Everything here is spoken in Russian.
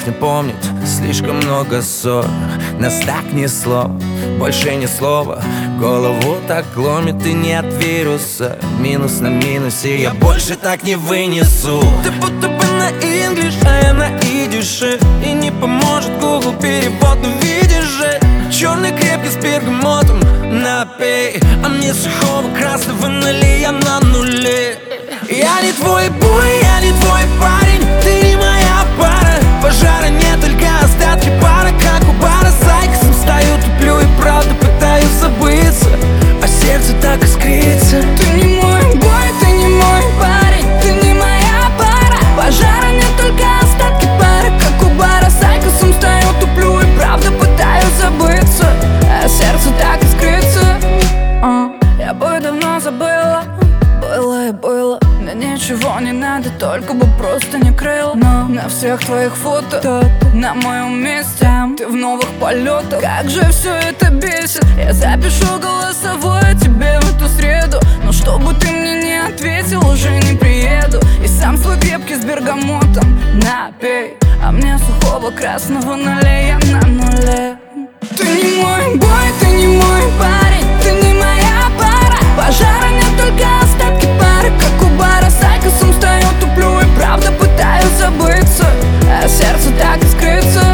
не помнит слишком много ссор. Нас так несло, больше ни слова. Голову так ломит и нет вируса. Минус на минусе, я больше так не вынесу. Ты будто бы на инглиш, а я на идише. И не поможет Google перевод, но видишь же, черный крепкий с бергамотом напей, а мне сухого красного налей, я на нуле. Я не твой бой, я не твой парень, ты не моя пара. Пожара нет, только остатки пара, как у бара. С айкосом стою, туплю и правда пытаюсь забыться, а сердце так искрится. Ты не мой бой, ты не мой парень, ты не моя пара. Пожара нет, только остатки пара, как у бара. С айкосом стою, туплю и правда пытаюсь забыться, а сердце так искрится. Я бы давно забыла, было и было. Мне ничего не надо, только бы просто не крыл. Но на всех твоих фото, на моем месте, ты в новых полетах. Как же все это бесит. Я запишу голосовое тебе в эту среду, но чтобы ты мне не ответил, уже не приеду. И сам свой крепкий с бергамотом напей, а мне сухого красного налей, я на нуле. Ты не мой бой, ты не мой парень, ты не моя пара. Пожара нет, только остатки пары, как у бара. С айкосом стою, туплю и правда пытаюсь забыться, а сердце так искрится.